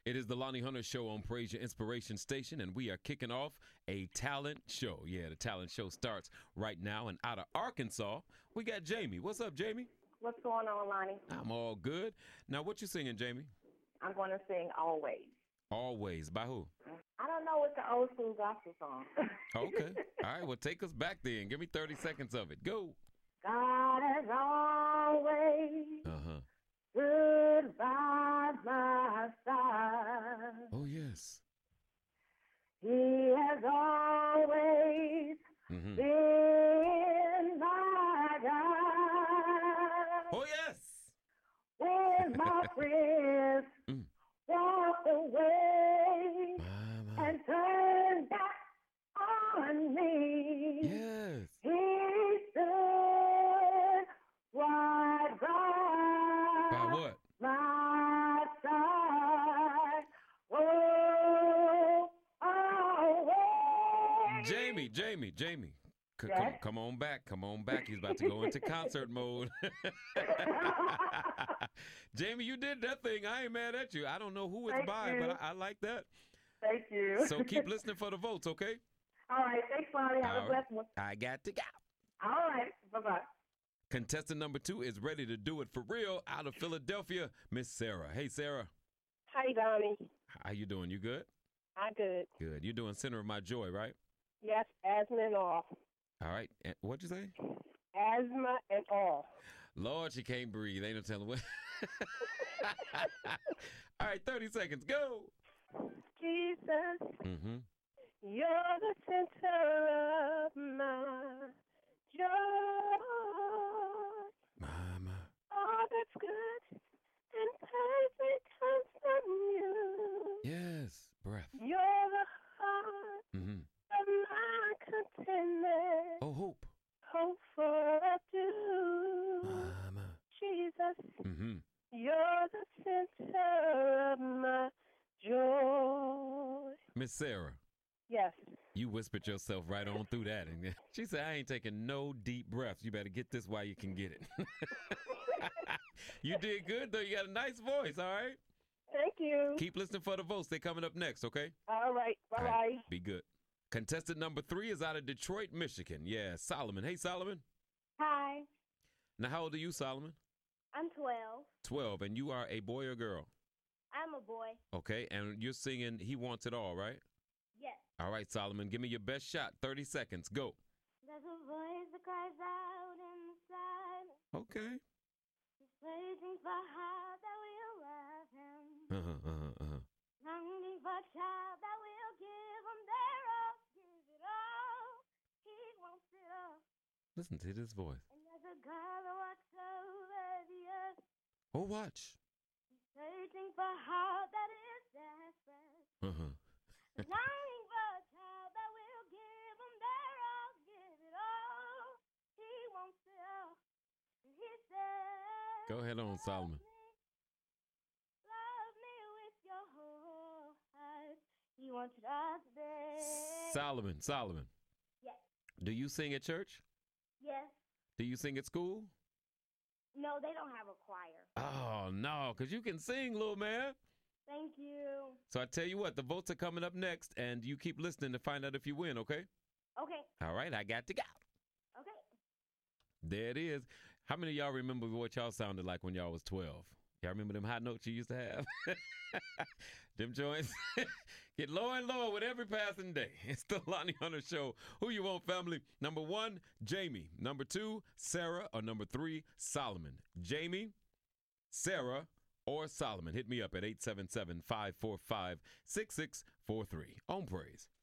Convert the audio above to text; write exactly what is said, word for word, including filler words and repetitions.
It is the Lonnie Hunter Show on Praise Your Inspiration Station, and we are kicking off a talent show. Yeah, the talent show starts right now. And out of Arkansas, we got Jamie. What's up, Jamie? What's going on, Lonnie? I'm all good. Now, what you singing, Jamie? I'm going to sing Always. Always. By who? I don't know. It's the old school gospel song. Okay. All right. Well, take us back then. Give me thirty seconds of it. Go. God has always Uh-huh. stood by my side. Oh, yes. He has always Mm-hmm. been my guide. Oh, yes. When my friends Mm. walked away My, my. and turned back on me, Yes. he stood right by By what? my side. Oh, always. Jamie, Jamie, Jamie. C- Yes? come, come on back. Come on back. He's about to go into concert mode. Jamie, you did that thing. I ain't mad at you. I don't know who it's Thank by, you. but I, I like that. Thank you. So keep listening for the votes, okay? All right. Thanks, Lonnie. Have All a right. blessed one. I got to go. All right. Bye-bye. Contestant number two is ready to do it for real out of Philadelphia, Miss Sarah. Hey, Sarah. Hi, Donnie. How you doing? You good? I'm good. Good. You're doing Center of My Joy, right? Yes, asthma and all. All right. And what'd you say? Asthma and all. Lord, she can't breathe. Ain't no telling what. All right, thirty seconds. Go. Jesus, Mm-hmm. you're the center of my joy. Mama. All that's good and perfect comes from you. Yes. Breath. You're the heart Mm-hmm. of my contentment. Oh, hope. Hope for a do. Mama. Jesus, Mm-hmm. you're the center of my joy. Miss Sarah, Yes. you whispered yourself right on through that. And she said, I ain't taking no deep breaths. You better get this while you can get it. You did good, though. You got a nice voice, all right? Thank you. Keep listening for the votes. They're coming up next, okay? All right. Bye All bye. right, be good. Contestant number three is out of Detroit, Michigan. Yeah, Solomon. Hey, Solomon. Hi, Now, how old are you, Solomon? I'm twelve. twelve, and you are a boy or girl? I'm a boy. Okay, and you're singing He Wants It All, right? Yes. All right, Solomon, give me your best shot. thirty seconds. Go. There's a voice that cries out in the silence. Okay. He's waiting for a heart that will love him. Uh-huh, uh-huh, uh-huh. Longing for a child that will give him their all. Give it all. He wants it all. Listen to this voice. And there's a God that walks over the earth. Oh, watch. He's searching for a heart that is desperate. Uh-huh. Longing for a child that will give him their all. Give it all. He wants it all. And he says, Go ahead on, Solomon. love me with your whole heart. He wants it all today. Solomon, Solomon. Yes. Do you sing at church? Yes. Do you sing at school? No, they don't have a choir. Oh, no, because you can sing, little man. Thank you. So I tell you what, the votes are coming up next, and you keep listening to find out if you win, okay? Okay. All right, I got to go. Okay. There it is. How many of y'all remember what y'all sounded like when y'all was twelve? Y'all remember them high notes you used to have? Them joints get lower and lower with every passing day. It's the Lonnie Hunter Show. Who you want, family? Number one, Jamie. Number two, Sarah. Or number three, Solomon. Jamie, Sarah, or Solomon. Hit me up at eight seven seven, five four five, six six four three. On Praise.